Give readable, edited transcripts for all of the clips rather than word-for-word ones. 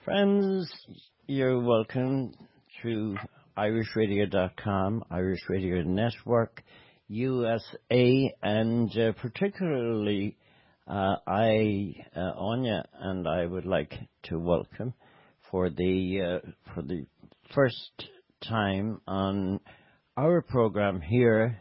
Friends, you're welcome to irishradio.com, Irish Radio Network, USA, and particularly Anya, and I would like to welcome for the first time on our program here,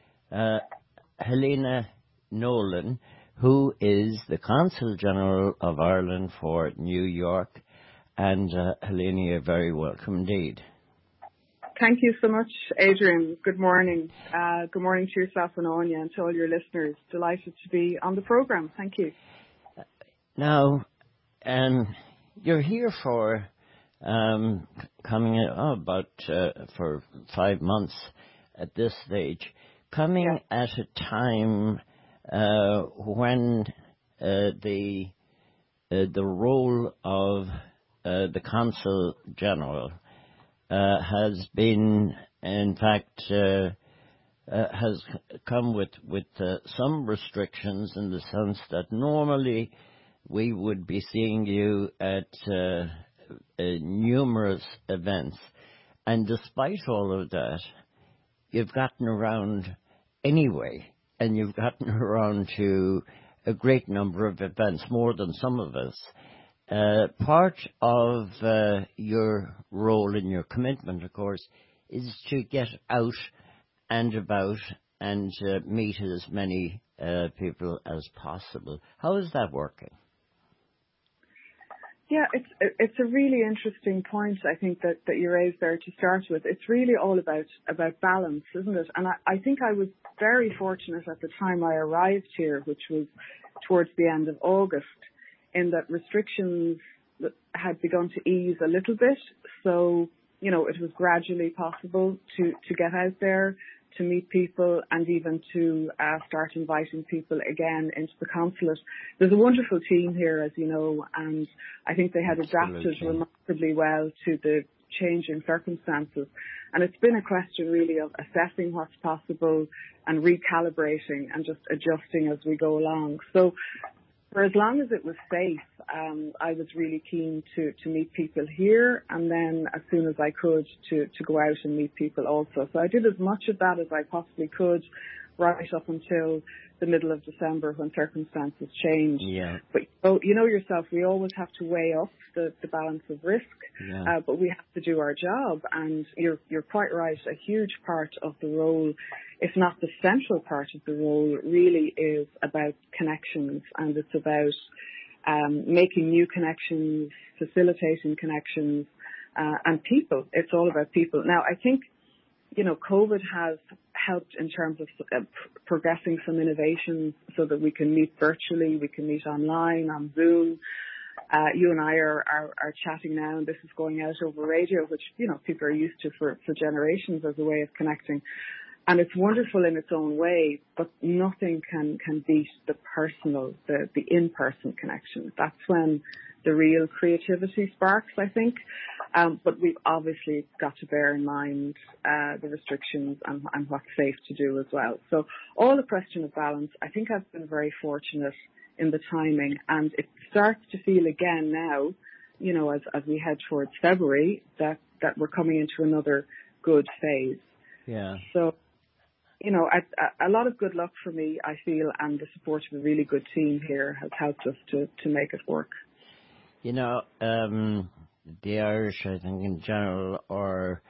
Helena Nolan, who is the Consul General of Ireland for New York. And Helena, you're very welcome indeed. Thank you so much, Adrian. Good morning. Good morning to yourself and Anya and to all your listeners. Delighted to be on the program. Thank you. Now, you're here for coming in for 5 months at this stage, coming at a time when the role of the Consul General has been, in fact, has come with some restrictions in the sense that normally we would be seeing you at numerous events. And despite all of that, you've gotten around anyway, and you've gotten around to a great number of events, more than some of us. Part of your role and your commitment, of course, is to get out and about and meet as many people as possible. How is that working? Yeah, it's a really interesting point, I think, that you raised there to start with. It's really all about balance, isn't it? And I think I was very fortunate at the time I arrived here, which was towards the end of August, in that restrictions had begun to ease a little bit. So, it was gradually possible to get out there, to meet people, and even to start inviting people again into the consulate. There's a wonderful team here, as you know, and I think they had adapted remarkably well to the changing circumstances. And it's been a question really of assessing what's possible and recalibrating and just adjusting as we go along. So for as long as it was safe, I was really keen to meet people here, and then as soon as I could to go out and meet people also. So I did as much of that as I possibly could right up until the middle of December when circumstances changed. Yeah. But you know yourself, we always have to weigh up the balance of risk, but we have to do our job. And you're quite right, a huge part of the role, if not the central part of the role, really is about connections, and it's about making new connections, facilitating connections, and people. It's all about people. Now, I think, COVID has helped in terms of progressing some innovations so that we can meet virtually, we can meet online, on Zoom. You and I are chatting now, and this is going out over radio, which, people are used to for generations as a way of connecting. And it's wonderful in its own way, but nothing can beat the personal, the in-person connection. That's when the real creativity sparks, I think. But we've obviously got to bear in mind the restrictions and what's safe to do as well. So all a question of balance. I think I've been very fortunate in the timing, and it starts to feel again now, as we head towards February, that we're coming into another good phase. Yeah. So, a lot of good luck for me, I feel, and the support of a really good team here has helped us to make it work. The Irish, I think, in general, are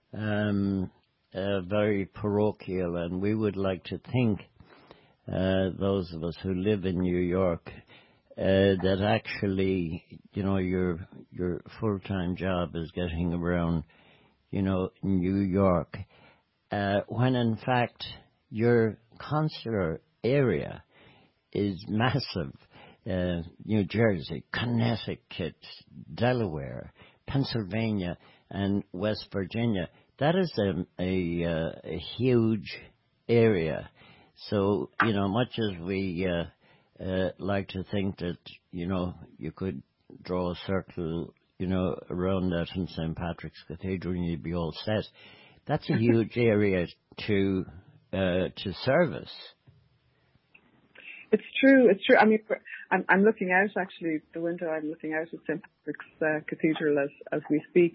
very parochial, and we would like to think, those of us who live in New York, that actually, your full-time job is getting around, New York, when in fact your consular area is massive. New Jersey, Connecticut, Delaware, Pennsylvania, and West Virginia. That is a huge area. So, much as we like to think that, you could draw a circle, around that in St. Patrick's Cathedral and you'd be all set, that's a huge area to service. It's true. It's true. I mean, I'm looking out actually the window. I'm looking out at St. Patrick's Cathedral as we speak.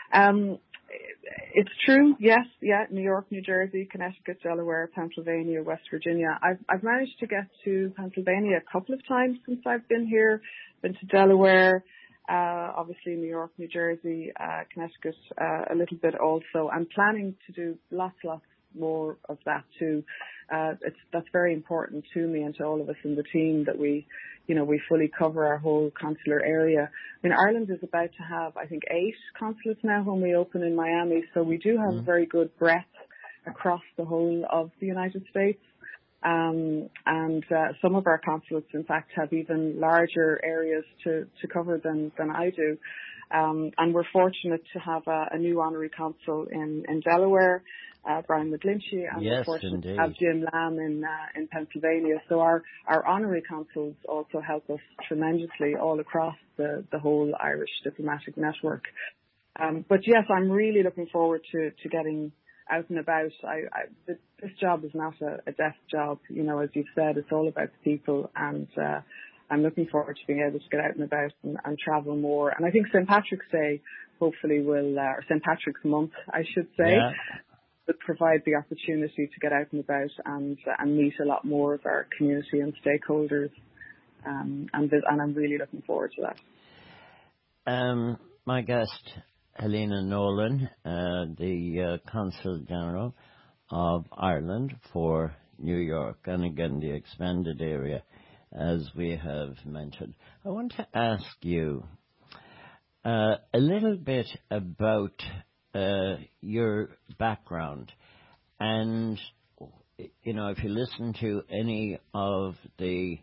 It's true. Yes. Yeah. New York, New Jersey, Connecticut, Delaware, Pennsylvania, West Virginia. I've managed to get to Pennsylvania a couple of times since I've been here. Been to Delaware, obviously New York, New Jersey, Connecticut, a little bit also. I'm planning to do lots more of that too. That's very important to me and to all of us in the team that we fully cover our whole consular area. I mean, Ireland is about to have, I think, 8 consulates now when we open in Miami. So we do have a very good breadth across the whole of the United States. And some of our consulates, in fact, have even larger areas to cover than I do. And we're fortunate to have a new honorary consul in Delaware, Brian McGlinchey, and yes, we're fortunate indeed. to have Jim Lamb in Pennsylvania. So our honorary consuls also help us tremendously all across the whole Irish diplomatic network. But yes, I'm really looking forward to getting out and about. This job is not a desk job, as you've said. It's all about the people, and I'm looking forward to being able to get out and about and travel more. And I think St. Patrick's Day hopefully will, or St. Patrick's Month, I should say, will provide the opportunity to get out and about and meet a lot more of our community and stakeholders. And I'm really looking forward to that. My guest, Helena Nolan, the Consul General of Ireland for New York, and again the expanded area, as we have mentioned. I want to ask you a little bit about your background. And, if you listen to any of the,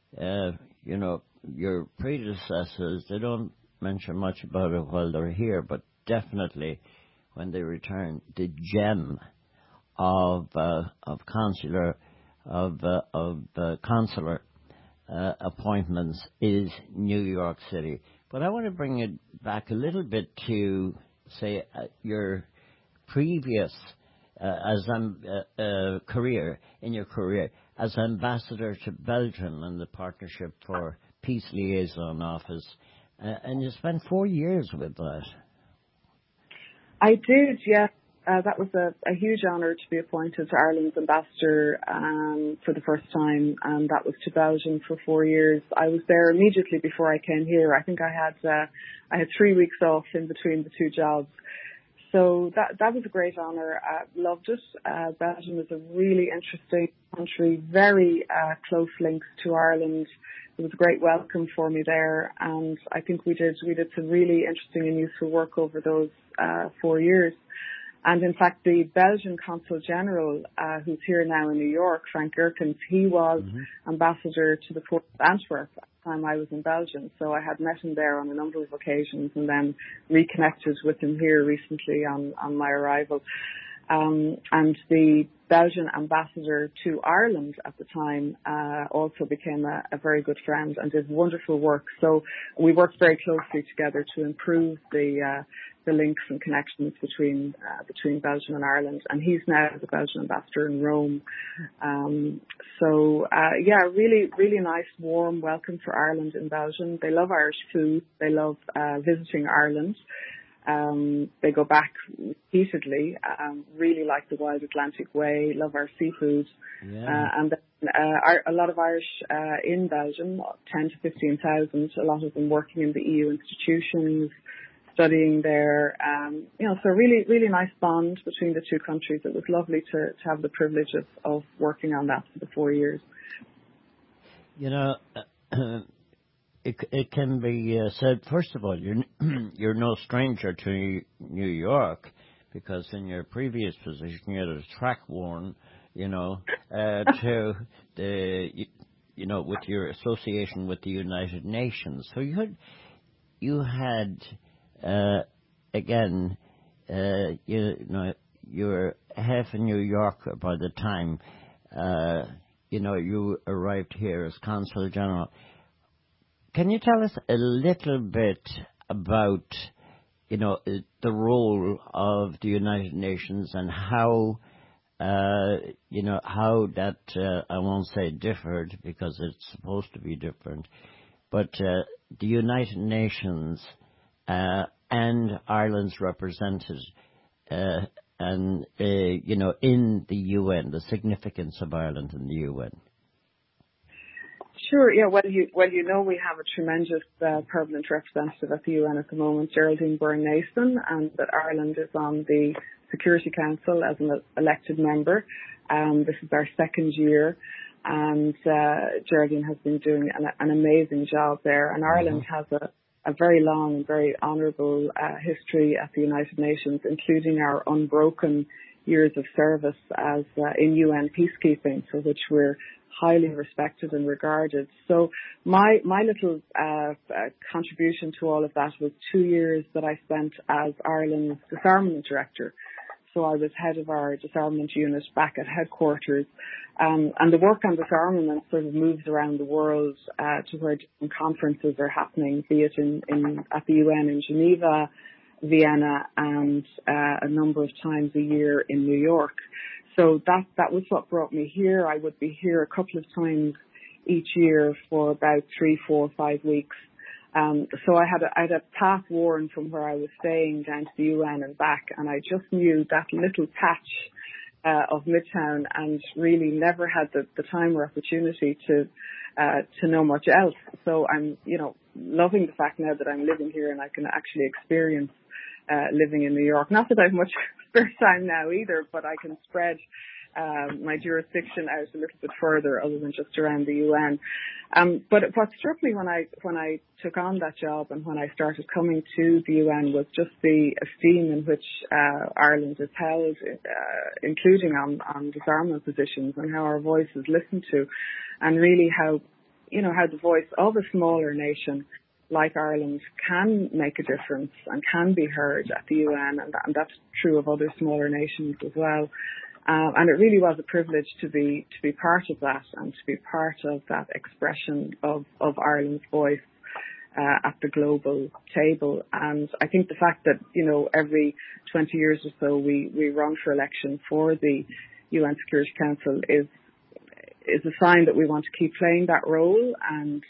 your predecessors, they don't mention much about it while they're here, but definitely when they return, the gem of consular appointments is New York City. But I want to bring it back a little bit to, say, your previous career as ambassador to Belgium and the Partnership for Peace Liaison Office, and you spent 4 years with that. I did, yes. That was a huge honour to be appointed to Ireland's ambassador for the first time, and that was to Belgium for 4 years. I was there immediately before I came here. I think I had 3 weeks off in between the two jobs. So that was a great honour. Loved it. Belgium is a really interesting country, very close links to Ireland. It was a great welcome for me there, and I think we did some really interesting and useful work over those 4 years. And in fact, the Belgian Consul General, who's here now in New York, Frank Gerkens, he was ambassador to the Port of Antwerp at the time I was in Belgium. So I had met him there on a number of occasions and then reconnected with him here recently on my arrival. And the Belgian ambassador to Ireland at the time also became a very good friend and did wonderful work. So we worked very closely together to improve the links and connections between Belgium and Ireland. And he's now the Belgian ambassador in Rome. Really, really nice, warm welcome for Ireland in Belgium. They love Irish food. They love visiting Ireland. They go back repeatedly, really like the Wild Atlantic Way, love our seafood. And a lot of Irish in Belgium, 10 to 15,000, a lot of them working in the EU institutions, studying there. So really, really nice bond between the two countries. It was lovely to have the privilege of working on that for the 4 years. It can be said, first of all, you're no stranger to New York, because in your previous position you had a track worn, to the, with your association with the United Nations. So you had again, you were half a New Yorker by the time, you arrived here as Consul General. Can you tell us a little bit about, the role of the United Nations and how how that, I won't say differed because it's supposed to be different, but the United Nations and Ireland's represented in the UN, the significance of Ireland in the UN. Sure. Yeah. Well, we have a tremendous permanent representative at the UN at the moment, Geraldine Byrne-Nason, and that Ireland is on the Security Council as an elected member. This is our second year, and Geraldine has been doing an amazing job there. And Ireland has a very long and very honourable history at the United Nations, including our unbroken years of service as in UN peacekeeping, for which we're highly respected and regarded. So my little contribution to all of that was 2 years that I spent as Ireland's disarmament director. So I was head of our disarmament unit back at headquarters. And the work on disarmament sort of moves around the world to where different conferences are happening, be it at the UN in Geneva, Vienna, and a number of times a year in New York. So that was what brought me here. I would be here a couple of times each year for about 3, 4, 5 weeks. So I had a path worn from where I was staying down to the UN and back, and I just knew that little patch of Midtown, and really never had the time or opportunity to know much else. So I'm, loving the fact now that I'm living here and I can actually experience living in New York. Not that I have much spare time now either, but I can spread my jurisdiction out a little bit further other than just around the UN. But what struck me when I took on that job and when I started coming to the UN was just the esteem in which Ireland is held, including on disarmament positions, and how our voice is listened to, and really how the voice of a smaller nation like Ireland can make a difference and can be heard at the UN, and that's true of other smaller nations as well. And it really was a privilege to be part of that and to be part of that expression of Ireland's voice at the global table. And I think the fact that, every 20 years or so we run for election for the UN Security Council is a sign that we want to keep playing that role. And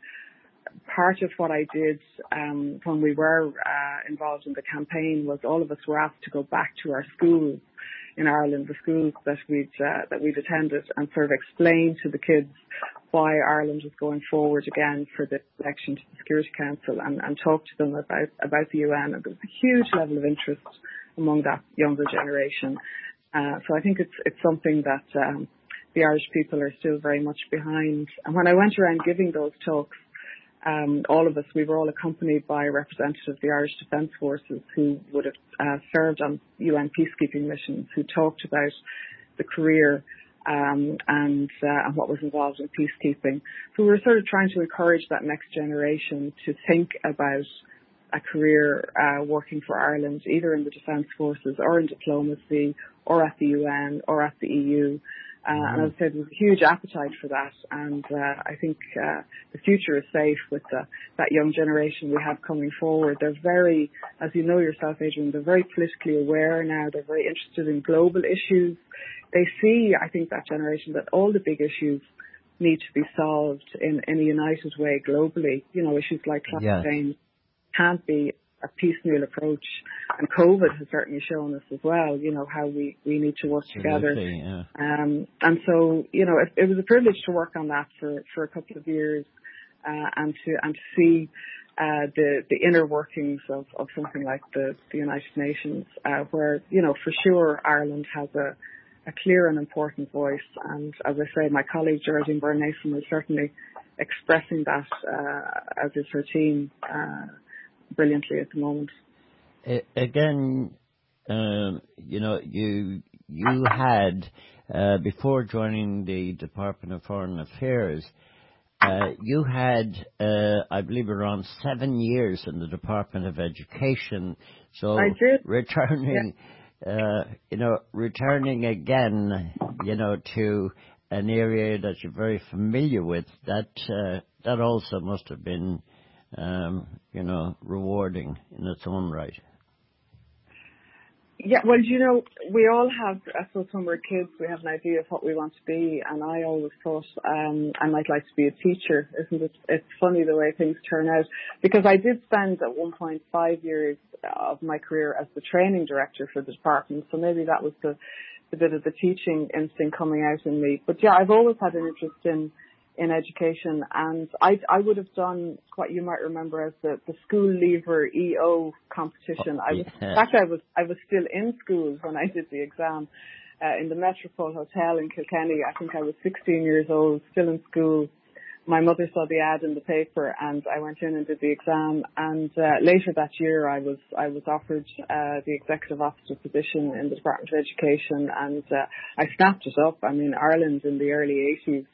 part of what I did when we were involved in the campaign was all of us were asked to go back to our schools in Ireland, the schools that we'd attended, and sort of explain to the kids why Ireland was going forward again for the election to the Security Council, and talk to them about the UN. And there was a huge level of interest among that younger generation. So I think it's something that the Irish people are still very much behind. And when I went around giving those talks, all of us, we were all accompanied by a representative of the Irish Defence Forces who would have served on UN peacekeeping missions, who talked about the career and what was involved in peacekeeping. So we were sort of trying to encourage that next generation to think about a career working for Ireland, either in the Defence Forces or in diplomacy or at the UN or at the EU. And as I said, there's a huge appetite for that, and I think the future is safe with that young generation we have coming forward. They're very, as you know yourself, Adrian, they're very politically aware now. They're very interested in global issues. They see, I think, that generation, that all the big issues need to be solved in a united way globally. Issues like climate change can't be a piecemeal approach, and COVID has certainly shown us as well, how we need to work together. Yeah. And so, it was a privilege to work on that for a couple of years, and to see the inner workings of something like the United Nations, where, for sure Ireland has a clear and important voice. And as I say, my colleague Geraldine Byrne-Nason is certainly expressing that, as is her team, brilliantly at the moment. Again, you had, before joining the Department of Foreign Affairs, you had, I believe, around 7 years in the Department of Education. So I did. Returning again, to an area that you're very familiar with, that also must have been rewarding in its own right. Yeah, well, we all have, I suppose when we're kids, we have an idea of what we want to be, and I always thought I might like to be a teacher, isn't it? It's funny the way things turn out, because I did spend at 1.5 years of my career as the training director for the department, so maybe that was the bit of the teaching instinct coming out in me. But yeah, I've always had an interest in education, and I would have done what you might remember as the school leaver EO competition. In fact, I was still in school when I did the exam in the Metropole Hotel in Kilkenny. I think I was 16 years old, still in school. My mother saw the ad in the paper, and I went in and did the exam. And later that year, I was offered the executive officer position in the Department of Education, and I snapped it up. I mean, Ireland in the early 80s,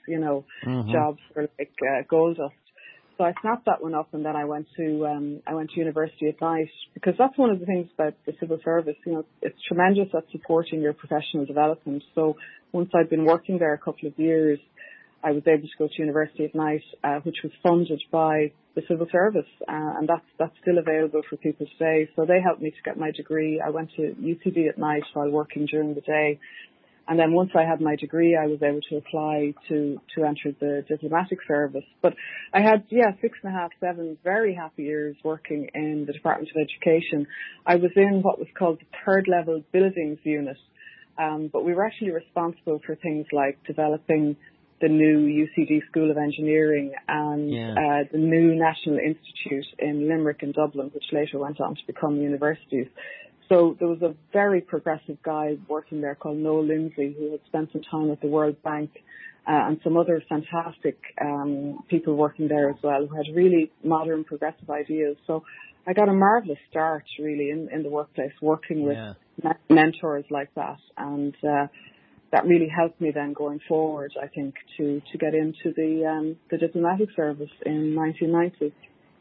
jobs were like gold dust. So I snapped that one up, and then I went to university at night, because that's one of the things about the civil service. It's tremendous at supporting your professional development. So once I'd been working there a couple of years, I was able to go to university at night, which was funded by the civil service, and that's still available for people today. So they helped me to get my degree. I went to UCD at night while working during the day, and then once I had my degree, I was able to apply to enter the diplomatic service. But I had 6.5, 7 very happy years working in the Department of Education. I was in what was called the third level buildings unit, but we were actually responsible for things like developing the new UCD School of Engineering and the new National Institute in Limerick and Dublin, which later went on to become universities. So there was a very progressive guy working there called Noel Lindsay, who had spent some time at the World Bank, and some other fantastic people working there as well, who had really modern, progressive ideas. So I got a marvellous start, really, in the workplace, working with mentors like that. And that really helped me then going forward, I think, to get into the diplomatic service in 1990.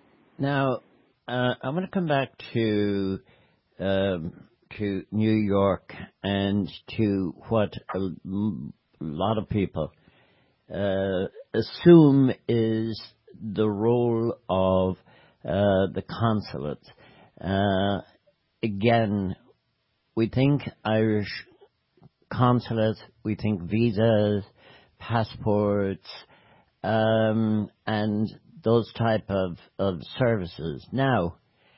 Now, I'm going to come back to New York and to what a lot of people assume is the role of the consulate. Again, we think Irish consulate, we think visas, passports, and those type of services. Now,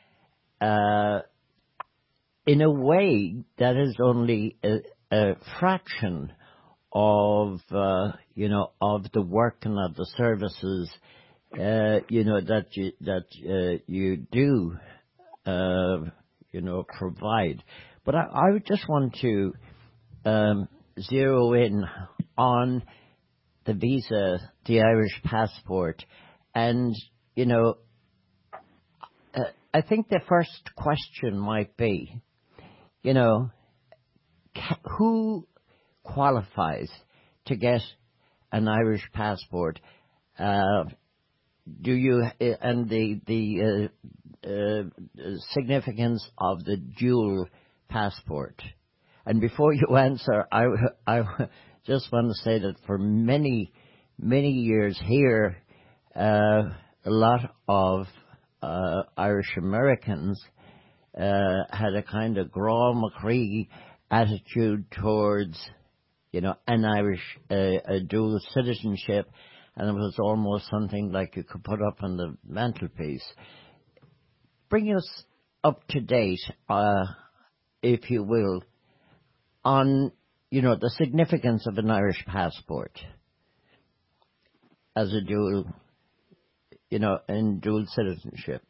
in a way, that is only a fraction of of the work and of the services that you do provide. But I would just want to zero in on the visa, the Irish passport, and I think the first question might be, who qualifies to get an Irish passport? Do you and the significance of the dual passport? And before you answer, I just want to say that for many years here, a lot of Irish Americans had a kind of Grá McCree attitude towards, an Irish a dual citizenship, and it was almost something like you could put up on the mantelpiece. Bring us up to date, if you will, on the significance of an Irish passport as a dual, in dual citizenship.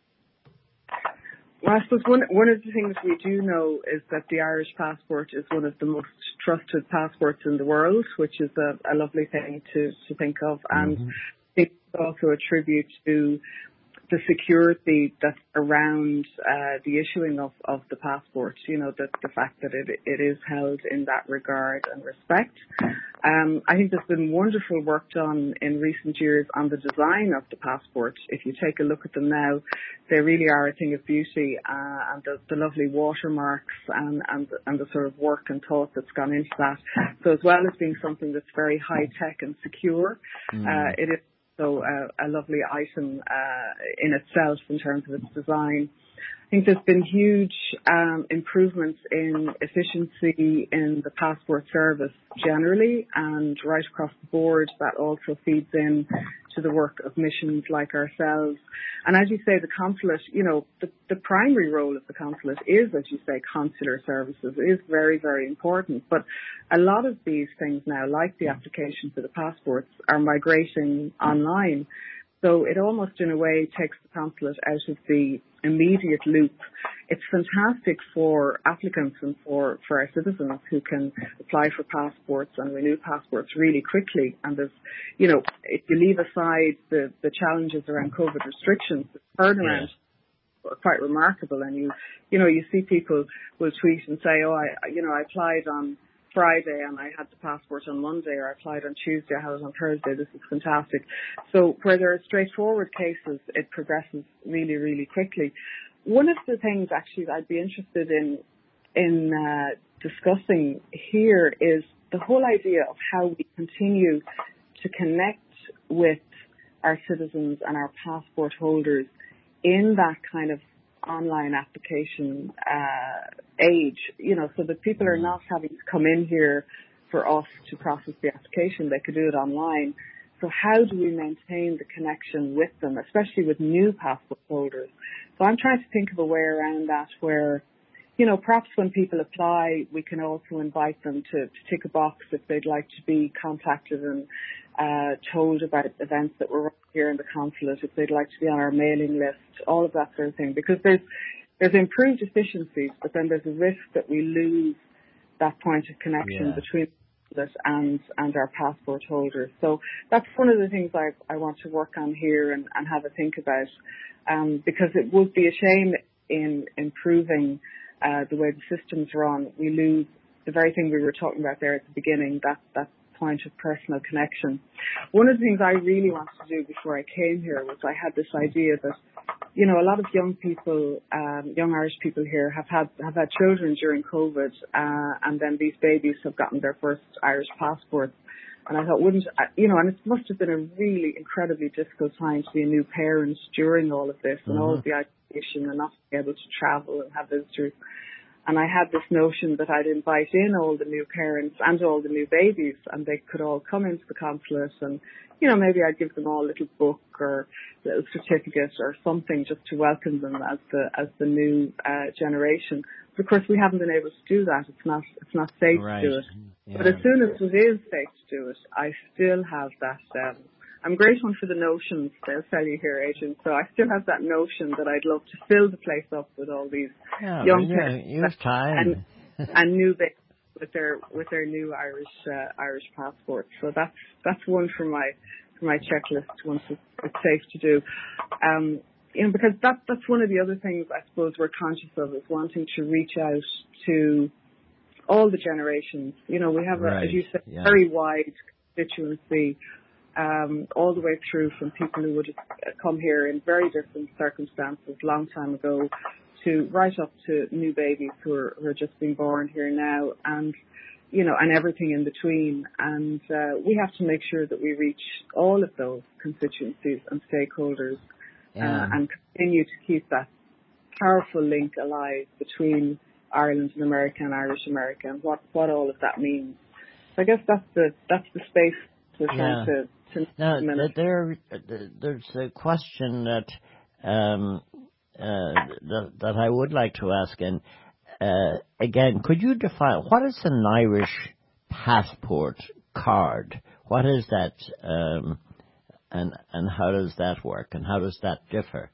Well, I suppose one of the things we do know is that the Irish passport is one of the most trusted passports in the world, which is a lovely thing to think of. And I think it's also a tribute to the security that's around the issuing of the passport, the fact that it is held in that regard and respect. I think there's been wonderful work done in recent years on the design of the passport. If you take a look at them now, they really are a thing of beauty, and the lovely watermarks and the sort of work and thought that's gone into that. So as well as being something that's very high tech and secure, it is so a lovely item in itself in terms of its design. think there's been huge improvements in efficiency in the passport service generally, and right across the board. That also feeds in to the work of missions like ourselves. And as you say, the consulate, the primary role of the consulate is, as you say, consular services. It is very, very important. But a lot of these things now, like the application for the passports, are migrating online. So it almost, in a way, takes the consulate out of the immediate loop. It's fantastic for applicants and for our citizens who can apply for passports and renew passports really quickly. And there's, if you leave aside the challenges around COVID restrictions, the turnaround are quite remarkable. And you see people will tweet and say, I applied on Friday and I had the passport on Monday, or I applied on Tuesday, I had it on Thursday. This is fantastic. So where there are straightforward cases, it progresses really, really quickly. One of the things actually that I'd be interested in discussing here is the whole idea of how we continue to connect with our citizens and our passport holders in that kind of online application age, so that people are not having to come in here for us to process the application. They could do it online. So how do we maintain the connection with them, especially with new passport holders? So I'm trying to think of a way around that where, perhaps when people apply, we can also invite them to tick a box if they'd like to be contacted and told about events that we're running here in the consulate, if they'd like to be on our mailing list, all of that sort of thing. Because there's improved efficiencies, but then there's a risk that we lose that point of connection between us and our passport holders. So that's one of the things I want to work on here and have a think about, because it would be a shame in improving the way the systems run, we lose the very thing we were talking about there at the beginning, that point of personal connection. One of the things I really wanted to do before I came here was I had this idea that, a lot of young people, young Irish people here have had children during COVID, and then these babies have gotten their first Irish passports. And I thought, and it must have been a really incredibly difficult time to be a new parent during all of this and all of the isolation and not being able to travel and have visitors. And I had this notion that I'd invite in all the new parents and all the new babies, and they could all come into the consulate, and, maybe I'd give them all a little book or a little certificate or something just to welcome them as the new generation. But of course, we haven't been able to do that. It's not safe to do it. Yeah. But as soon as it is safe to do it, I still have that. I'm a great one for the notions, they'll tell you here, Adrian. So I still have that notion that I'd love to fill the place up with all these young parents and new babies with their new Irish passports. So that's one for my checklist once it's safe to do. Because that's one of the other things I suppose we're conscious of, is wanting to reach out to all the generations. We have, as you said, very wide constituency. All the way through from people who would have come here in very different circumstances long time ago to right up to new babies who are just being born here now, and and everything in between. And we have to make sure that we reach all of those constituencies and stakeholders and continue to keep that powerful link alive between Ireland and America and Irish America, and what all of that means. So I guess that's the space we're trying to. Now, there's a question that I would like to ask, and again, could you define what is an Irish passport card? What is that, and how does that work, and how does that differ,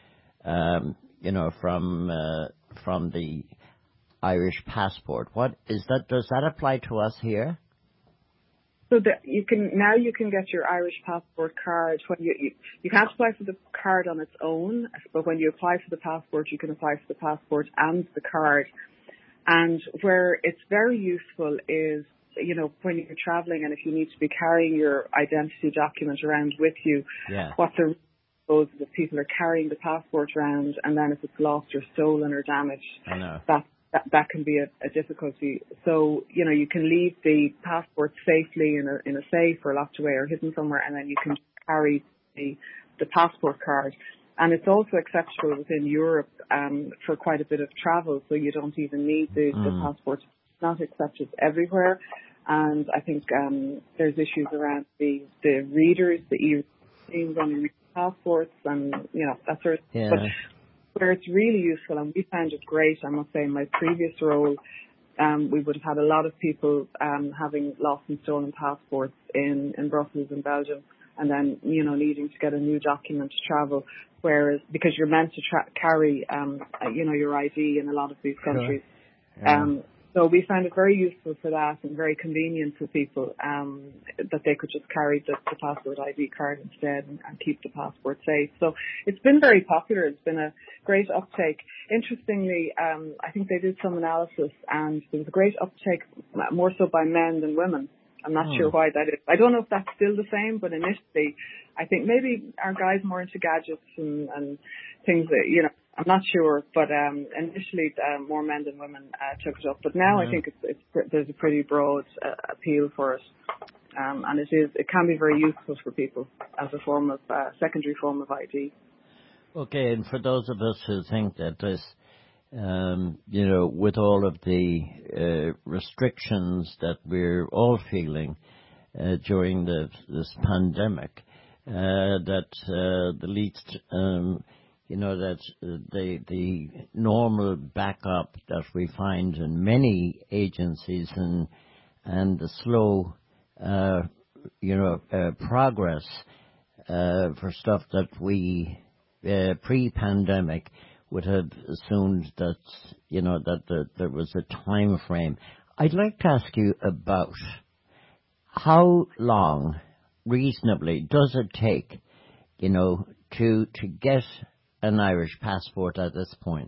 from the Irish passport? What is that? Does that apply to us here? So that you can get your Irish passport card when you can't apply for the card on its own, but when you apply for the passport, you can apply for the passport and the card. And where it's very useful is, when you're traveling and if you need to be carrying your identity document around with you, what the risk is if people are carrying the passport around, and then if it's lost or stolen or damaged, that can be a difficulty. So, you can leave the passport safely in a safe or locked away or hidden somewhere, and then you can carry the passport card. And it's also acceptable within Europe for quite a bit of travel, so you don't even need the passport. It's not accepted everywhere. And I think there's issues around the readers, the e-readers on the passports, and that sort of yeah. But where it's really useful, and we found it great, I must say, in my previous role, we would have had a lot of people having lost and stolen passports in Brussels and Belgium, and then needing to get a new document to travel. Whereas because you're meant to carry your ID in a lot of these countries. Sure. Yeah. So we found it very useful for that and very convenient for people that they could just carry the passport ID card instead and keep the passport safe. So it's been very popular. It's been a great uptake. Interestingly, I think they did some analysis and there was a great uptake more so by men than women. I'm not sure why that is. I don't know if that's still the same, but initially I think maybe our guys more into gadgets and things that, I'm not sure, but initially more men than women took it up. But now I think there's a pretty broad appeal for it, and it can be very useful for people as a form of secondary form of ID. Okay, and for those of us who think that this, with all of the restrictions that we're all feeling during this pandemic, that the least that the normal backup that we find in many agencies and the slow, progress for stuff that we pre-pandemic would have assumed that that there was a time frame. I'd like to ask you about how long, reasonably, does it take, to get an Irish passport at this point?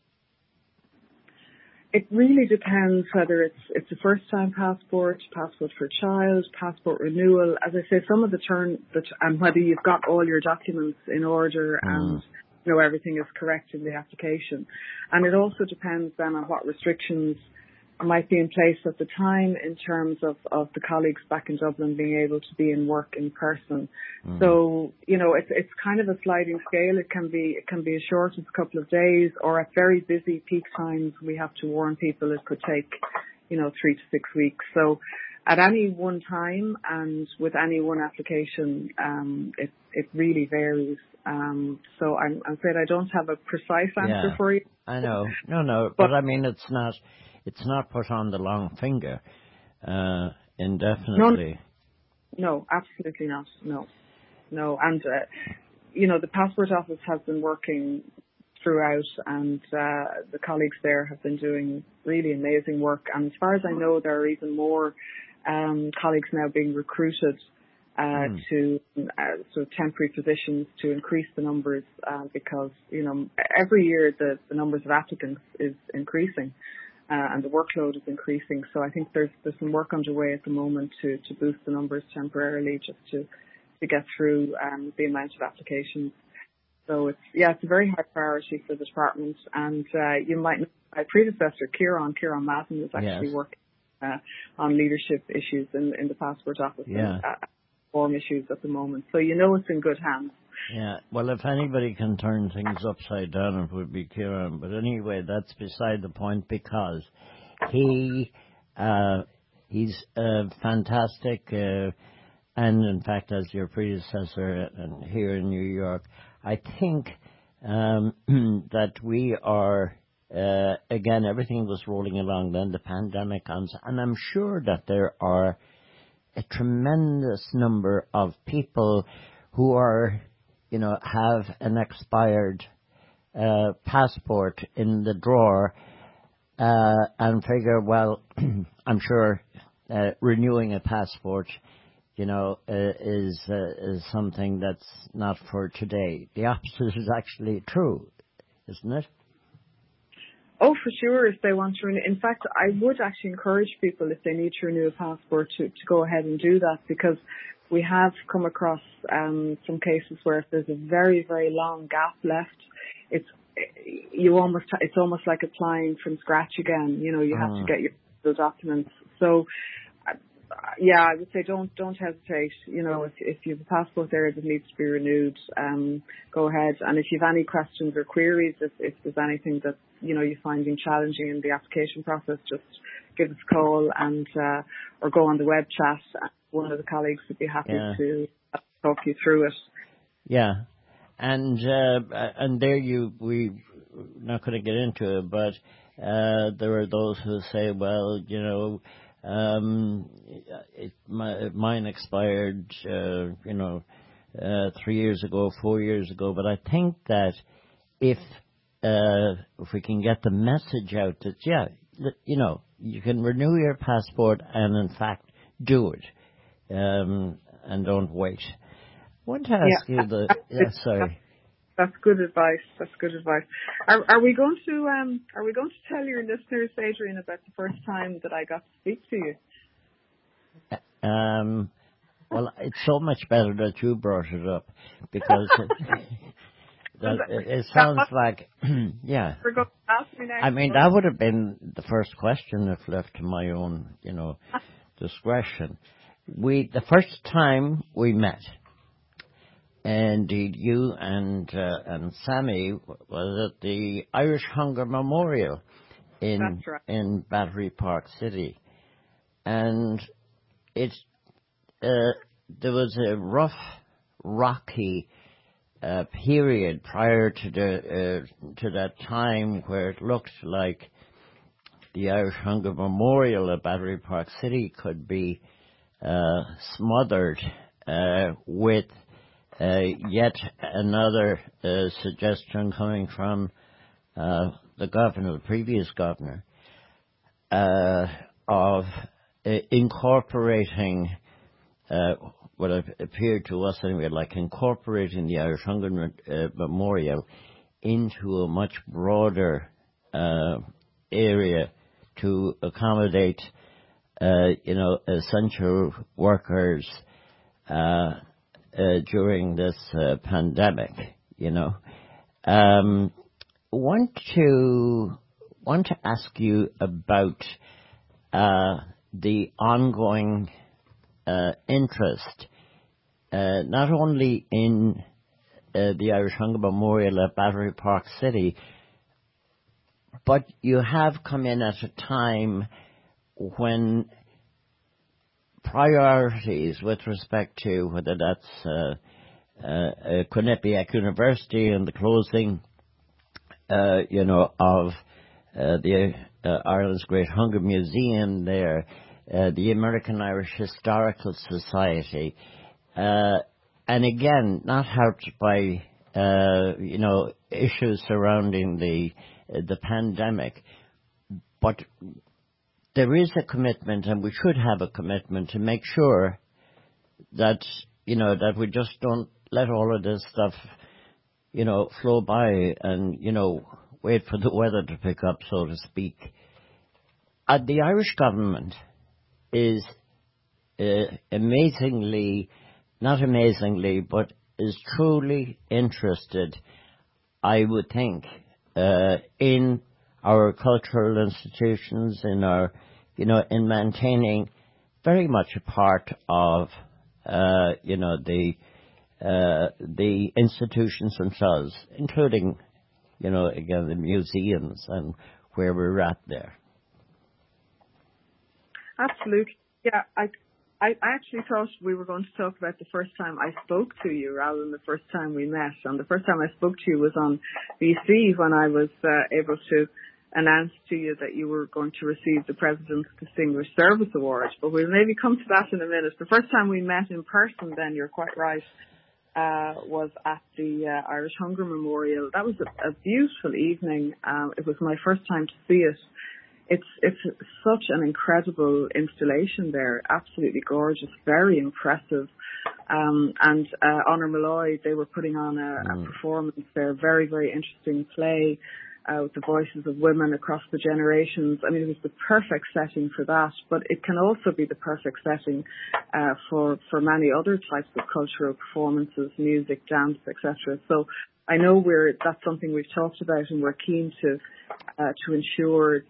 It really depends whether it's a first-time passport for a child, passport renewal. As I say, some of the and whether you've got all your documents in order and everything is correct in the application. And it also depends then on what restrictions might be in place at the time in terms of the colleagues back in Dublin being able to be in work in person. So, it's kind of a sliding scale. It can be as short as a couple of days, or at very busy peak times, we have to warn people it could take, 3 to 6 weeks. So at any one time and with any one application, it really varies. So I'm afraid I don't have a precise answer for you. I know. No, but I mean, it's not put on the long finger, indefinitely. No, absolutely not. No. And, the passport office has been working throughout and, the colleagues there have been doing really amazing work. And as far as I know, there are even more, colleagues now being recruited, to, sort of temporary positions to increase the numbers, because, every year the numbers of applicants is increasing. And the workload is increasing. So I think there's some work underway at the moment to boost the numbers temporarily just to get through the amount of applications. So it's a very high priority for the department. And you might know my predecessor, Kieran Madden, is actually working on leadership issues in the passport office and form issues at the moment. So it's in good hands. Yeah, well, if anybody can turn things upside down, it would be Kieran. But anyway, that's beside the point because he's fantastic. And in fact, as your predecessor here in New York, I think that we are, again, everything was rolling along then, the pandemic comes, and I'm sure that there are a tremendous number of people who are, have an expired passport in the drawer and figure, well, I'm sure renewing a passport, is something that's not for today. The opposite is actually true, isn't it? Oh, for sure, if they want to renew. In fact, I would actually encourage people, if they need to renew a passport, to go ahead and do that, because we have come across some cases where if there's a very, very long gap left, it's almost like applying from scratch again. You have to get your documents. So yeah, I would say don't hesitate. You know, if you have a passport there that needs to be renewed, go ahead. And if you have any questions or queries, if there's anything that you're finding challenging in the application process, just give us a call and or go on the web chat. One of the colleagues would be happy to talk you through it. Yeah, and there we're not going to get into it, but there are those who say, well, mine expired, 3 years ago, 4 years ago. But I think that if we can get the message out that, you can renew your passport and in fact do it, and don't wait. I want to ask you sorry. That's good advice. Are we going to tell your listeners, Adrian, about the first time that I got to speak to you? Well, it's so much better that you brought it up, because it sounds like, yeah. I mean, that would have been the first question if left to my own, discretion. The first time we met, indeed, you and Sammy, was at the Irish Hunger Memorial in Battery Park City, and there was a rough, rocky period prior to that time where it looked like the Irish Hunger Memorial at Battery Park City could be smothered with yet another suggestion coming from the previous governor, of incorporating what appeared to us anyway, like incorporating the Irish Hunger Memorial into a much broader area to accommodate, essential workers during this pandemic. Want to ask you about the ongoing interest, not only in the Irish Hunger Memorial at Battery Park City, but you have come in at a time when priorities with respect to whether that's Quinnipiac University and the closing, of the Ireland's Great Hunger Museum there, the American Irish Historical Society, and again, not helped by issues surrounding the pandemic, but there is a commitment, and we should have a commitment to make sure that that we just don't let all of this stuff flow by and wait for the weather to pick up, so to speak. The Irish government is but is truly interested, I would think, in our cultural institutions, in our, in maintaining very much a part of, the institutions themselves, including, again, the museums and where we're at there. Absolutely. Yeah, I actually thought we were going to talk about the first time I spoke to you rather than the first time we met. And the first time I spoke to you was on BC when I was able to announce to you that you were going to receive the President's Distinguished Service Award. But we'll maybe come to that in a minute. The first time we met in person, then, you're quite right, was at the Irish Hunger Memorial. That was a beautiful evening. It was my first time to see it. It's such an incredible installation there, absolutely gorgeous, very impressive. And Honor Malloy, they were putting on a performance there, very, very interesting play with the voices of women across the generations. I mean, it was the perfect setting for that, but it can also be the perfect setting for many other types of cultural performances, music, dance, etc. So I know that's something we've talked about, and we're keen to ensure that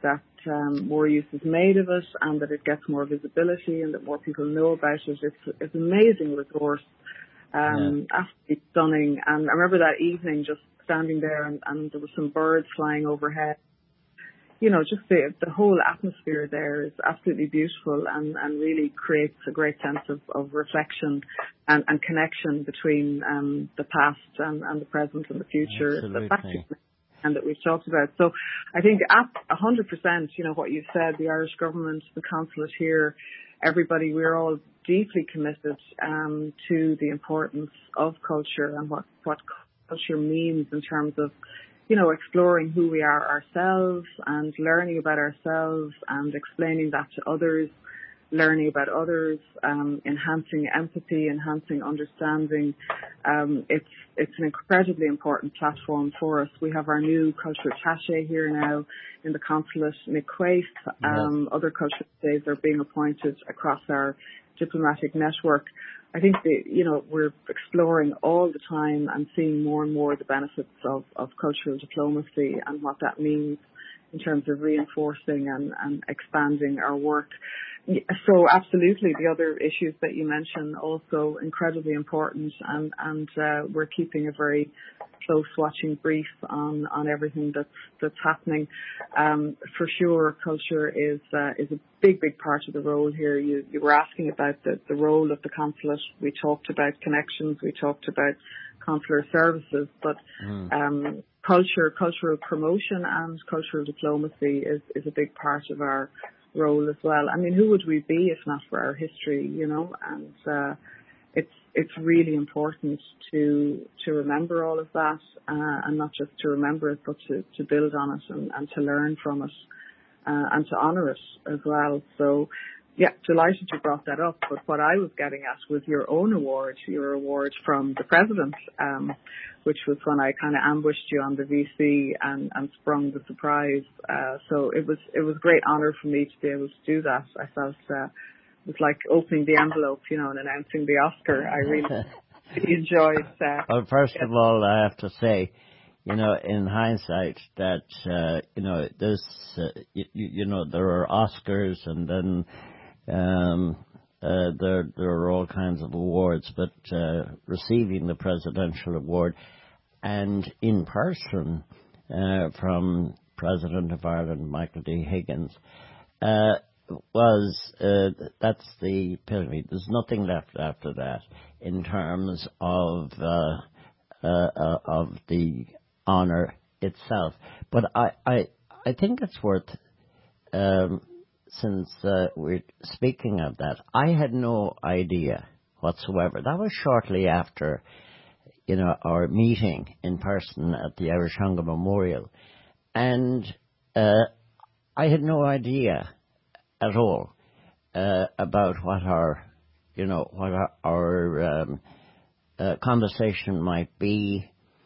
more use is made of it, and that it gets more visibility, and that more people know about it. It's an amazing resource, absolutely stunning. And I remember that evening just standing there, and there were some birds flying overhead. You know, just the whole atmosphere there is absolutely beautiful, and really creates a great sense of reflection and connection between the past and the present and the future. Absolutely. And that we've talked about. So I think at 100%, you know, what you said, the Irish government, the consulate here, everybody, we're all deeply committed to the importance of culture and what culture means in terms of, you know, exploring who we are ourselves and learning about ourselves and explaining that to others, learning about others, enhancing empathy, enhancing understanding. It's an incredibly important platform for us. We have our new cultural attaché here now in the consulate, Nick Quaife. Other cultural attachés are being appointed across our diplomatic network. I think we're exploring all the time and seeing more and more the benefits of cultural diplomacy and what that means in terms of reinforcing and expanding our work. So absolutely, the other issues that you mentioned also incredibly important, and we're keeping a very close watching brief on everything that's happening. For sure, culture is a big part of the role here. You were asking about the role of the consulate. We talked about connections. We talked about consular services, but cultural promotion and cultural diplomacy is a big part of our role as well. I mean, who would we be if not for our history, you know? And it's really important to remember all of that, and not just to remember it, but to build on it and to learn from it, and to honour it as well. So, yeah, delighted you brought that up. But what I was getting at was your own award, your award from the President, which was when I kind of ambushed you on the VC and sprung the surprise. So it was a great honour for me to be able to do that. I felt it was like opening the envelope, you know, and announcing the Oscar. I really enjoyed that. Well, first of all, I have to say, you know, in hindsight, that you know, this, you know, there are Oscars, and then there are all kinds of awards, but receiving the presidential award and in person from President of Ireland, Michael D. Higgins, that's the epitome. There's nothing left after that in terms of the honour itself. But I think it's worth, since we're speaking of that, I had no idea whatsoever. That was shortly after, you know, our meeting in person at the Irish Hunger Memorial, and I had no idea at all about what our conversation might be.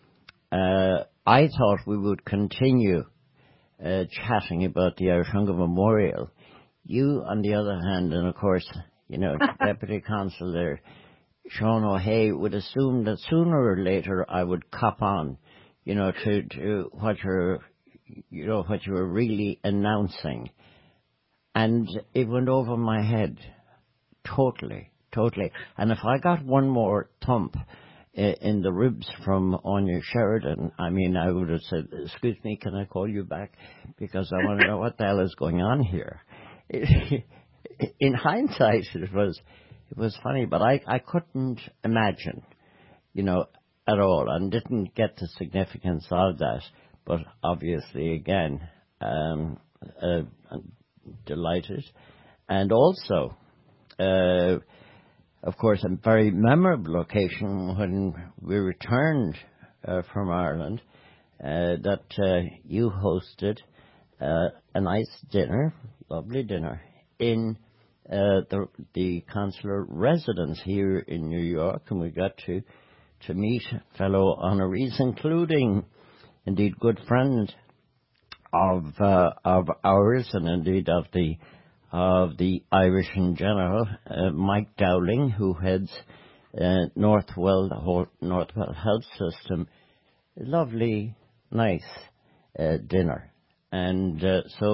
I thought we would continue chatting about the Irish Hunger Memorial. You, on the other hand, and of course, you know, Deputy Consul Sean O'Hay would assume that sooner or later I would cop on, you know, to what you're really announcing. And it went over my head totally. And if I got one more thump in the ribs from Anya Sheridan, I mean, I would have said, "Excuse me, can I call you back? Because I want to know what the hell is going on here." In hindsight, it was funny, but I couldn't imagine, you know, at all, and didn't get the significance of that. But obviously, again, delighted, and also, of course, a very memorable occasion when we returned from Ireland, that you hosted a nice dinner, lovely dinner, in the consular residence here in New York, and we got to meet fellow honorees, including, indeed, good friend of ours, and indeed of the Irish in general, Mike Dowling, who heads Northwell Health System. Lovely, nice dinner, and so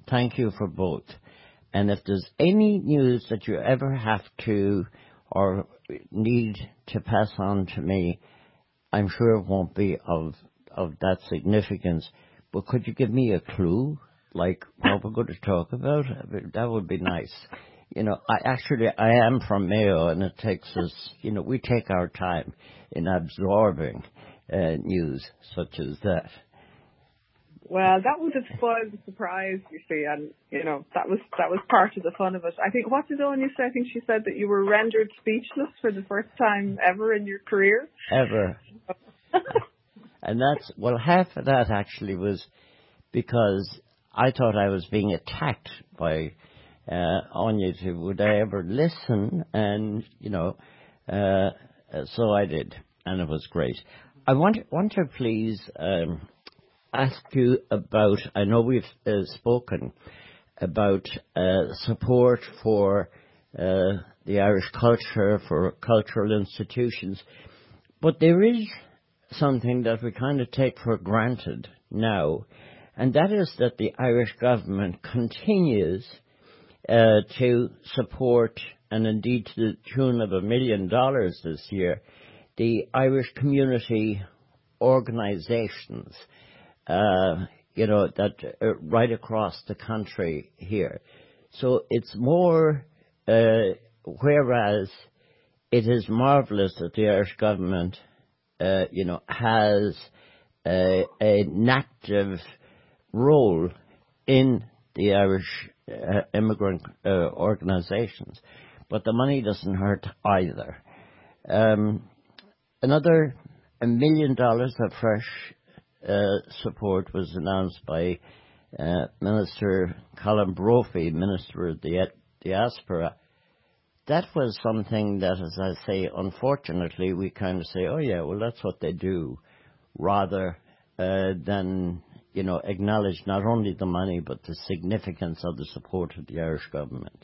thank you for both. And if there's any news that you ever have to or need to pass on to me, I'm sure it won't be of that significance. But could you give me a clue, like what we're going to talk about? That would be nice. You know, I am from Mayo, and it takes us, you know, we take our time in absorbing news such as that. Well, that would have spoiled the surprise, you see, and you know that was part of the fun of it. I think, what did Anya say? I think she said that you were rendered speechless for the first time ever in your career. Ever. And that's, well, half of that actually was because I thought I was being attacked by Anya to would I ever listen, and you know, so I did, and it was great. I want to please ask you about, I know we've spoken about support for the Irish culture, for cultural institutions, but there is something that we kind of take for granted now, and that is that the Irish government continues to support, and indeed to the tune of $1 million this year, the Irish community organizations, you know, that right across the country here. So it's more, whereas it is marvellous that the Irish government, you know, has an active role in the Irish immigrant organizations, but the money doesn't hurt either. Another $1 million of fresh support was announced by Minister Colin Brophy, Minister of the Diaspora. That was something that, as I say, unfortunately, we kind of say, oh yeah, well, that's what they do, rather than, you know, acknowledge not only the money, but the significance of the support of the Irish government.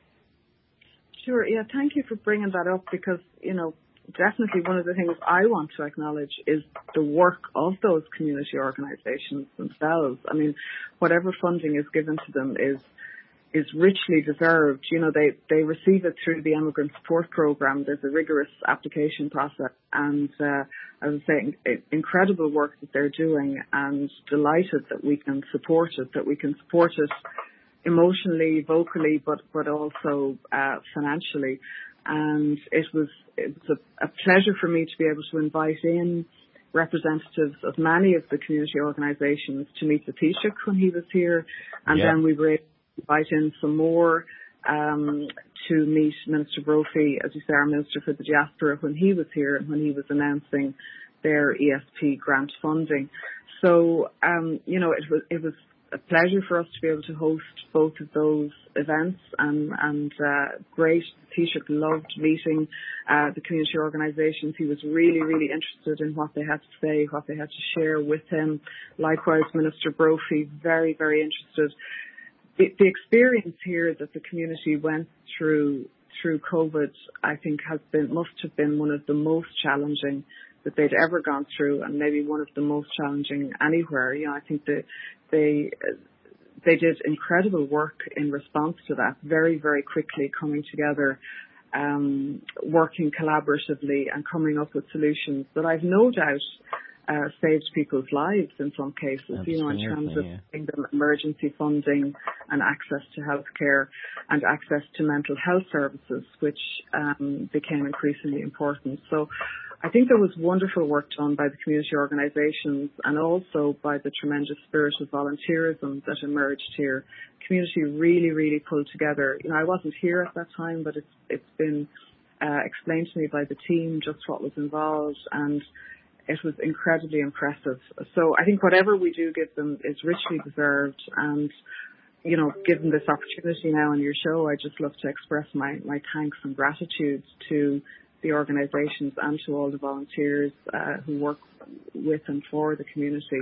Sure, yeah, thank you for bringing that up, because, you know, definitely one of the things I want to acknowledge is the work of those community organisations themselves. I mean, whatever funding is given to them is richly deserved. You know, they receive it through the Immigrant Support Programme. There's a rigorous application process, and as I say, incredible work that they're doing, and delighted that we can support it, emotionally, vocally, but also financially. And it was a pleasure for me to be able to invite in representatives of many of the community organisations to meet the Taoiseach when he was here, and then we were able to invite in some more to meet Minister Brophy, as you say, our Minister for the Diaspora, when he was here and when he was announcing their ESP grant funding. So, you know, it was a pleasure for us to be able to host both of those events, and great. Taoiseach loved meeting the community organisations. He was really, really interested in what they had to say, what they had to share with him. Likewise, Minister Brophy, very, very interested. The experience here that the community went through COVID, I think, must have been one of the most challenging that they'd ever gone through, and maybe one of the most challenging anywhere. You know, I think that they did incredible work in response to that, very, very quickly coming together, working collaboratively and coming up with solutions that I've no doubt saved people's lives in some cases. Absolutely, you know, in terms of giving them emergency funding and access to healthcare and access to mental health services, which became increasingly important. So I think there was wonderful work done by the community organisations, and also by the tremendous spirit of volunteerism that emerged here. Community really, really pulled together. You know, I wasn't here at that time, but it's been explained to me by the team just what was involved, and it was incredibly impressive. So I think whatever we do give them is richly deserved, and, you know, given this opportunity now on your show, I just love to express my thanks and gratitude to the organisations and to all the volunteers who work with and for the community.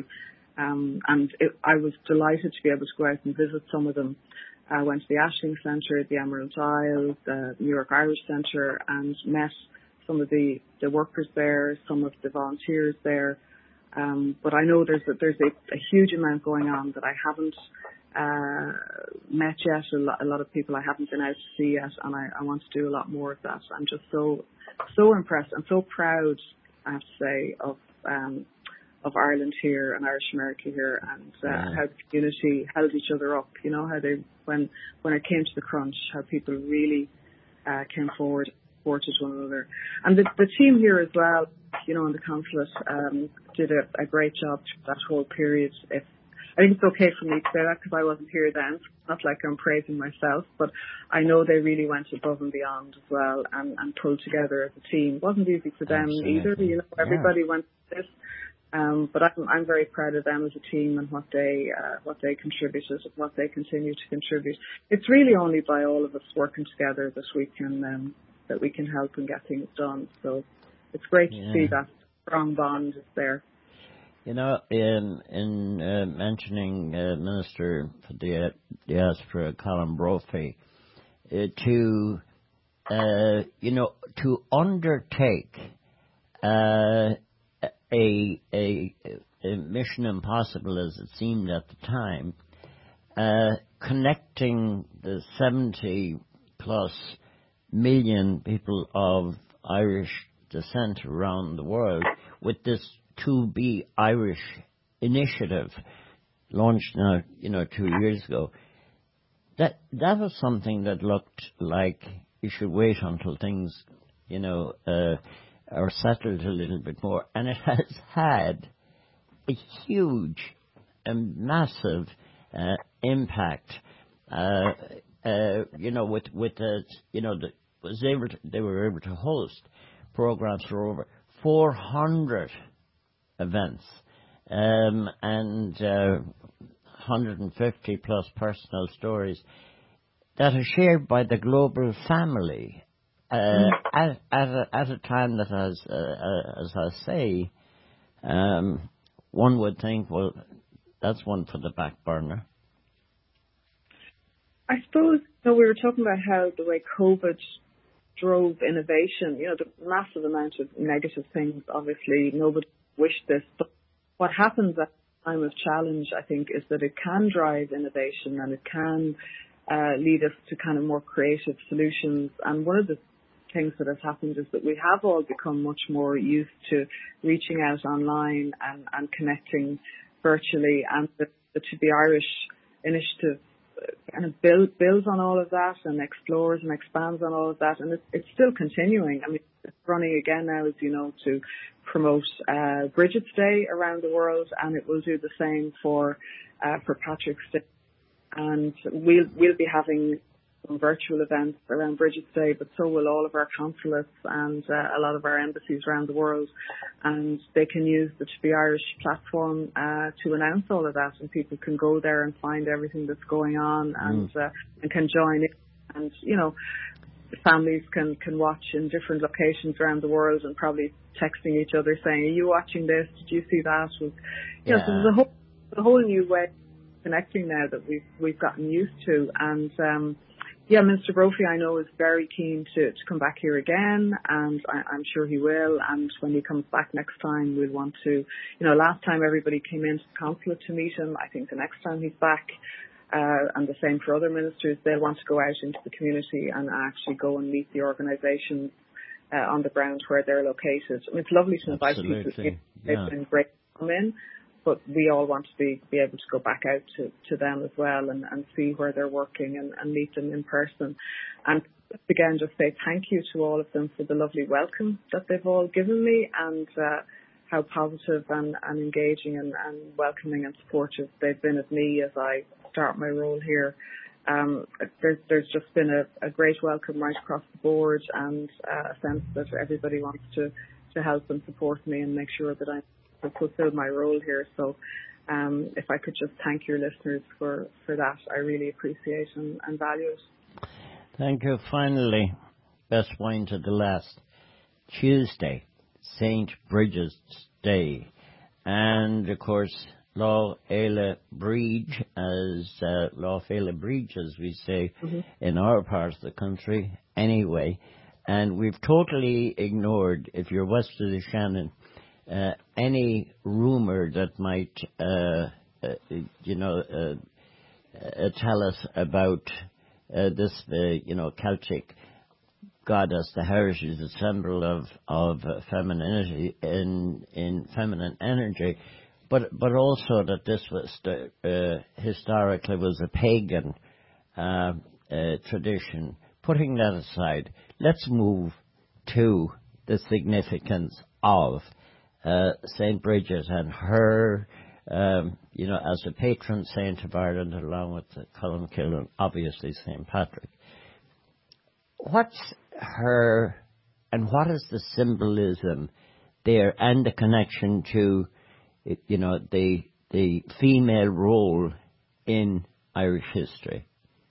I was delighted to be able to go out and visit some of them. I went to the Ashling Centre, the Emerald Isle, the New York Irish Centre, and met some of the workers there, some of the volunteers there. But I know there's a huge amount going on that I haven't met yet. A lot of people I haven't been out to see yet, and I want to do a lot more of that. I'm just so impressed and so proud, I have to say, of Ireland here and Irish America here, and how the community held each other up. You know, how they, when it came to the crunch, how people really came forward, supported one another. And the team here as well, you know, in the consulate, did a great job through that whole period. I think it's okay for me to say that because I wasn't here then. It's not like I'm praising myself, but I know they really went above and beyond as well and pulled together as a team. It wasn't easy for them either. You know, everybody went through this. But I'm very proud of them as a team and what they contributed and what they continue to contribute. It's really only by all of us working together that we can help and get things done. So it's great to see that strong bond is there. You know, in mentioning Minister for the Diaspora, Colin Brophy, to undertake a mission impossible as it seemed at the time, connecting the 70+ million people of Irish descent around the world with this To Be Irish initiative launched now, 2 years ago. That was something that looked like you should wait until things, are settled a little bit more. And it has had a huge and massive impact, with they were able to host programs for over 400 events, and 150 plus personal stories that are shared by the global family at a time that, as I say, one would think, well, that's one for the back burner. I suppose, we were talking about how the way COVID drove innovation, the massive amount of negative things, obviously, nobody wished this, but what happens at a time of challenge, I think, is that it can drive innovation and it can lead us to kind of more creative solutions. And one of the things that has happened is that we have all become much more used to reaching out online and connecting virtually, and the To Be Irish initiative kind of builds on all of that and explores and expands on all of that, and it's still continuing. I mean, it's running again now, as you know, to promote Bridget's Day around the world, and it will do the same for Patrick's Day. And we'll be having some virtual events around Bridget's Day, but so will all of our consulates and a lot of our embassies around the world. And they can use the To Be Irish platform to announce all of that, and people can go there and find everything that's going on and can join in. And, families can watch in different locations around the world and probably texting each other saying, are you watching this? Did you see that? So there's a whole new way of connecting now that we've gotten used to. And Minister Brophy, I know, is very keen to come back here again, and I'm sure he will. And when he comes back next time, we'll want to, last time everybody came into the consulate to meet him. I think the next time he's back, and the same for other ministers, they'll want to go out into the community and actually go and meet the organisations on the ground where they're located. I mean, it's lovely to invite people to see. They've been great to come in, but we all want to be able to go back out to them as well and see where they're working and meet them in person. And again, just say thank you to all of them for the lovely welcome that they've all given me, and how positive and engaging and welcoming and supportive they've been of me as I start my role here. There's just been a great welcome right across the board, and a sense that everybody wants to help and support me and make sure that I fulfill my role here. So if I could just thank your listeners for that, I really appreciate and value it. Thank you. Finally, best wine to the last. Tuesday, St. Bridget's Day. And, of course, Lá Fhéile Bríd, Lá Fhéile Bríd, as we say in our part of the country, anyway. And we've totally ignored, if you're west of the Shannon, any rumour that might, tell us about this, Celtic goddess, the heritage, the symbol of femininity in feminine energy, but also that this was historically was a pagan tradition. Putting that aside, let's move to the significance of St. Bridget and her, as a patron saint of Ireland, along with Columcille and obviously St. Patrick. What's her, and what is the symbolism there, and the connection to, the female role in Irish history?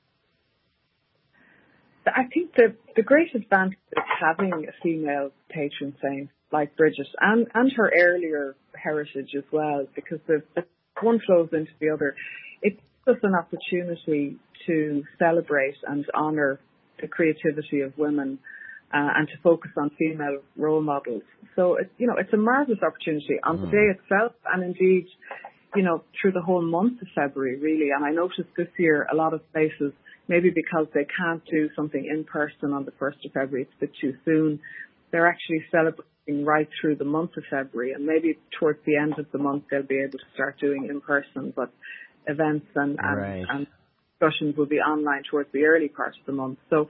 I think the great advantage of having a female patron saint like Bridget and her earlier heritage as well, because the one flows into the other. It's just an opportunity to celebrate and honour the creativity of women and to focus on female role models. So, it's a marvellous opportunity on the day itself, and indeed, through the whole month of February, really. And I noticed this year a lot of places, maybe because they can't do something in person on the 1st of February, it's a bit too soon, they're actually celebrating right through the month of February, and maybe towards the end of the month they'll be able to start doing in person, but events and discussions will be online towards the early part of the month. So,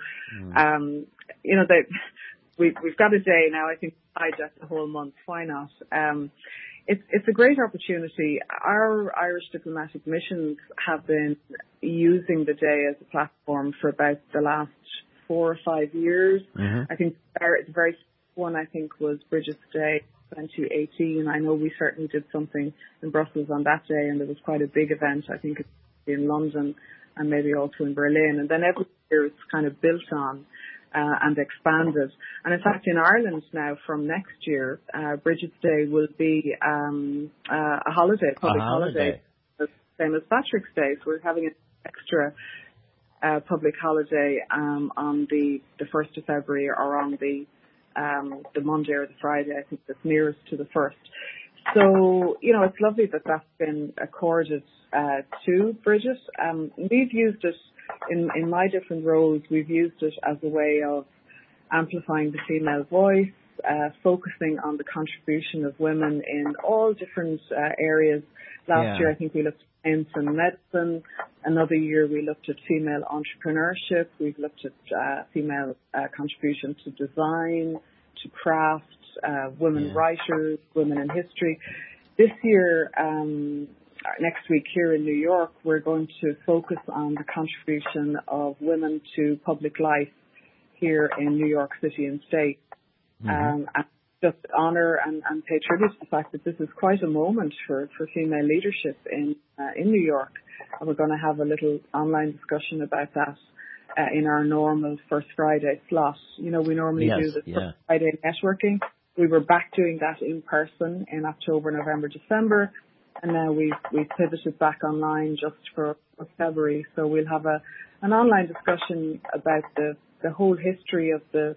we've got a day now, I think, to hijack the whole month. Why not? It's a great opportunity. Our Irish diplomatic missions have been using the day as a platform for about the last 4 or 5 years. I think the very first one, was Bridget's Day 2018. I know we certainly did something in Brussels on that day, and there was quite a big event, I think, in London and maybe also in Berlin. And then every year it's kind of built on and expanded. And in fact, in Ireland now, from next year, Bridget's Day will be a holiday, public holiday, the same as Patrick's Day. So we're having an extra public holiday on the 1st of February, or on the Monday or the Friday, I think, that's nearest to the 1st. So, it's lovely that that's been accorded to Bridget. We've used it in my different roles. We've used it as a way of amplifying the female voice, focusing on the contribution of women in all different areas. Last year, I think we looked at science and medicine. Another year, we looked at female entrepreneurship. We've looked at female contribution to design, to craft, women writers, women in history. This year, next week here in New York, we're going to focus on the contribution of women to public life here in New York City and State. And just honour and pay tribute to the fact that this is quite a moment for female leadership in New York. And we're going to have a little online discussion about that in our normal First Friday slot. We normally do the First Friday networking. We were back doing that in person in October, November, December, and now we've pivoted back online just for February. So we'll have an online discussion about the whole history of the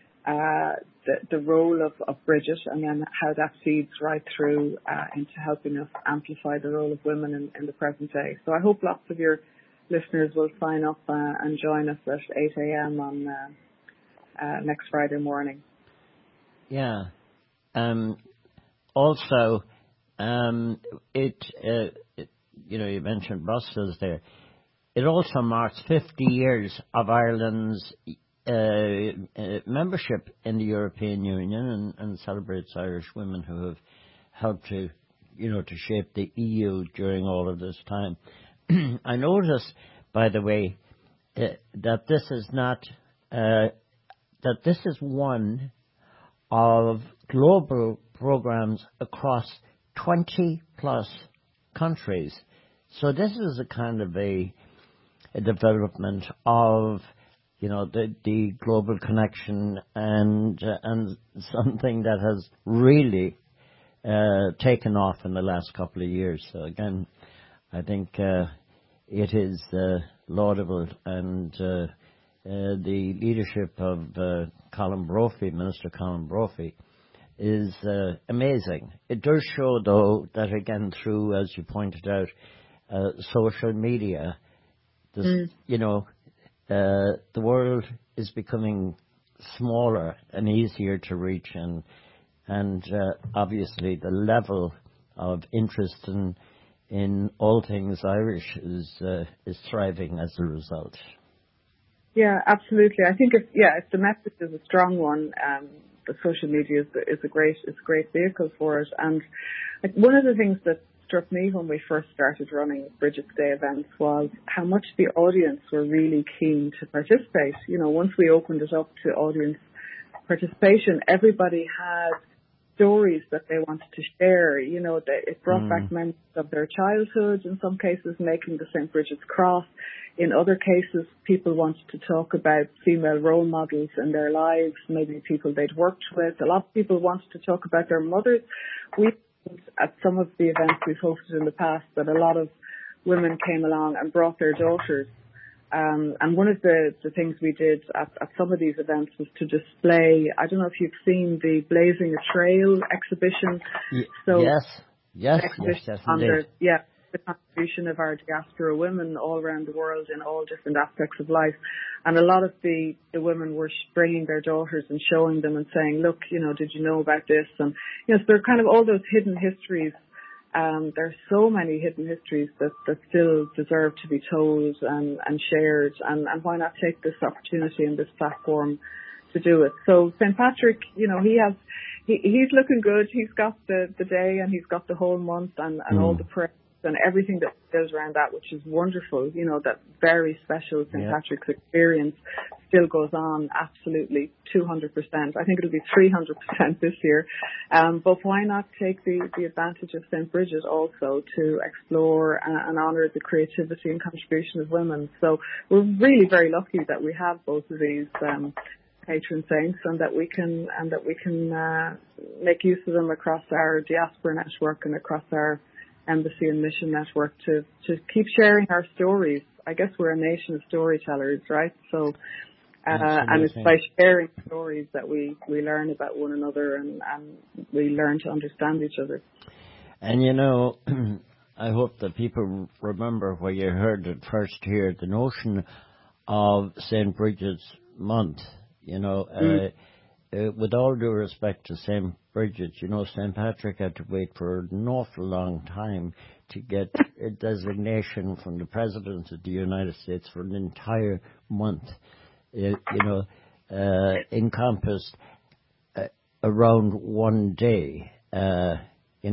role of Bridget, and then how that feeds right through into helping us amplify the role of women in the present day. So I hope lots of your listeners will sign up and join us at 8 a.m. on next Friday morning. Yeah. Also, you mentioned Brussels there. It also marks 50 years of Ireland's membership in the European Union, and celebrates Irish women who have helped to shape the EU during all of this time. I notice, by the way, that this is not that this is one of global programs across 20 plus countries. So this is a kind of a development of the global connection and something that has really taken off in the last couple of years. So again, I think it is laudable, and the leadership of Colin Brophy, Minister Colin Brophy, is amazing. It does show, though, that again through, as you pointed out, social media, You know, the world is becoming smaller and easier to reach, and obviously the level of interest in all things Irish is thriving as a result. Yeah, absolutely. I think if the message is a strong one, the social media is a great vehicle for it. And one of the things that struck me when we first started running Bridget's Day events was how much the audience were really keen to participate. You know, once we opened it up to audience participation, everybody had stories that they wanted to share. You know, it brought back memories of their childhood, in some cases making the St. Bridget's Cross. In other cases, people wanted to talk about female role models in their lives, maybe people they'd worked with. A lot of people wanted to talk about their mothers. We, at some of the events we've hosted in the past, that a lot of women came along and brought their daughters. And one of the things we did at some of these events was to display, I don't know if you've seen the Blazing a Trail exhibition. Yes, the contribution of our diaspora women all around the world in all different aspects of life. And a lot of the women were bringing their daughters and showing them and saying, look, you know, did you know about this? And, you know, so there are kind of all those hidden histories. There's so many hidden histories that still deserve to be told and shared. And why not take this opportunity and this platform to do it? So St. Patrick, you know, he's looking good. He's got the day and he's got the whole month and all the prayers and everything that goes around that, which is wonderful. You know, that very special St. Patrick's experience still goes on absolutely 200%. I think it'll be 300% this year. But why not take the advantage of St. Bridget also to explore and honour the creativity and contribution of women? So we're really very lucky that we have both of these patron saints and that we can make use of them across our diaspora network and across our embassy and mission network to keep sharing our stories. I guess we're a nation of storytellers, right? So, and it's by sharing stories that we learn about one another and we learn to understand each other. And you know, I hope that people remember where you heard it first here, the notion of St. Bridget's Month. You know, with all due respect to St. Bridget, you know, St. Patrick had to wait for an awful long time to get a designation from the President of the United States for an entire month, encompassed around one day, but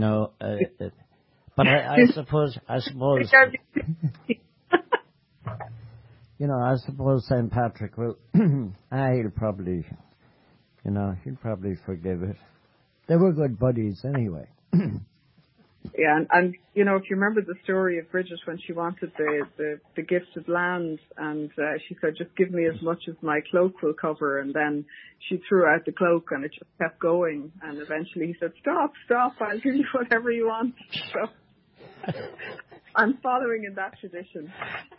I suppose, you know, I suppose St. Patrick will, he'll probably forgive it. They were good buddies anyway. Yeah, and you know, if you remember the story of Bridget when she wanted the gifted land, and she said, just give me as much as my cloak will cover, and then she threw out the cloak and it just kept going, and eventually he said, stop, I'll give you whatever you want. So I'm following in that tradition.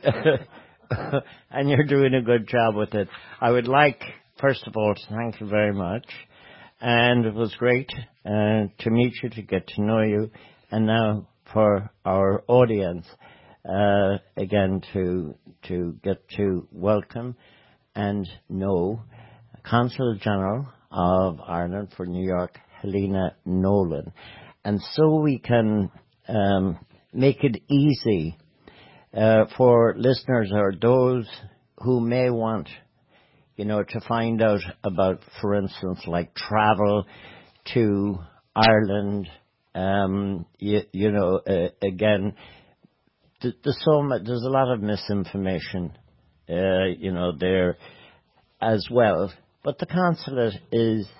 And you're doing a good job with it. I would like, first of all, to thank you very much. And it was great to meet you, to get to know you. And now for our audience, again, to get to welcome and know Consul General of Ireland for New York, Helena Nolan. And so we can make it easy for listeners or those who may want, you know, to find out about, for instance, like travel to Ireland. Again, there's a lot of misinformation, there as well. But the consulate is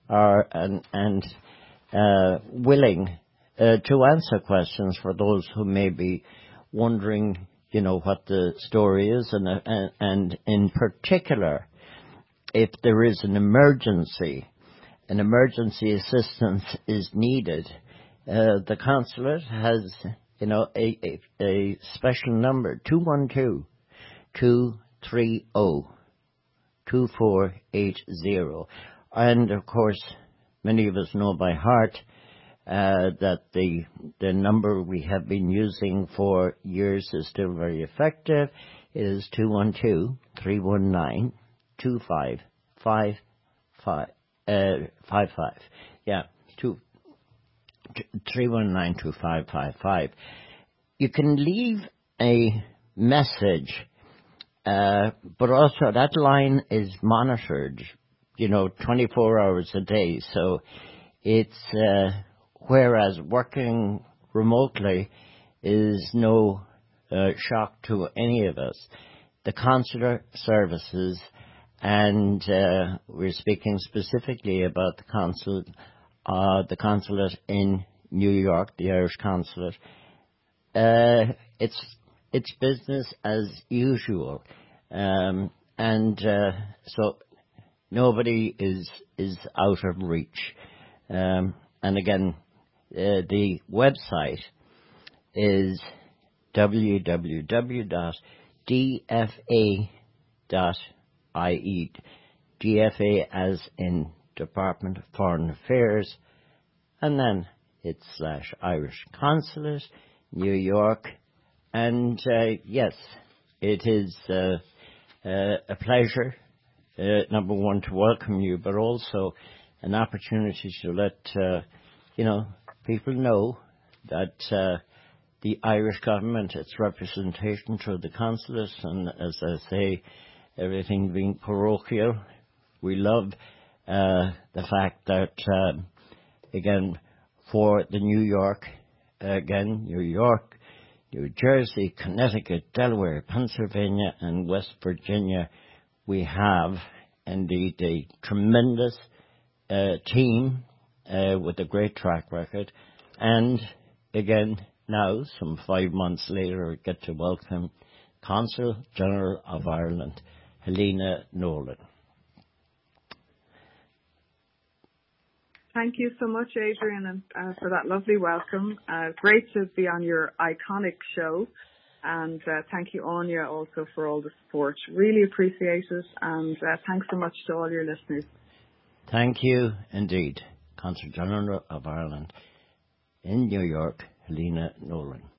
willing to answer questions for those who may be wondering, you know, what the story is, and in particular, if there is an emergency assistance is needed, the consulate has, you know, a special number, 212-230-2480. And of course, many of us know by heart that the number we have been using for years is still very effective. It is 212-319-2555. Yeah, 319-2555. You can leave a message, but also that line is monitored, 24 hours a day. So it's, whereas working remotely is no shock to any of us. The consular services, and we're speaking specifically about the consulate in New York, the Irish consulate. It's business as usual, so nobody is out of reach. And again, the website is www.dfa.ie. DFA as in Department of Foreign Affairs, and then it's /Irish Consulate, New York. And yes, it is a pleasure, number one, to welcome you, but also an opportunity to let people know that the Irish government, its representation through the consulate, and as I say, everything being parochial, we love the fact that, again, for the New York, New Jersey, Connecticut, Delaware, Pennsylvania, and West Virginia, we have indeed a tremendous team with a great track record. And again, now, some 5 months later, we get to welcome Consul General of Ireland, Helena Nolan. Thank you so much, Adrian, and for that lovely welcome. Great to be on your iconic show. And thank you, Anya, also for all the support. Really appreciate it. And thanks so much to all your listeners. Thank you indeed. Consul General of Ireland in New York, Helena Nolan.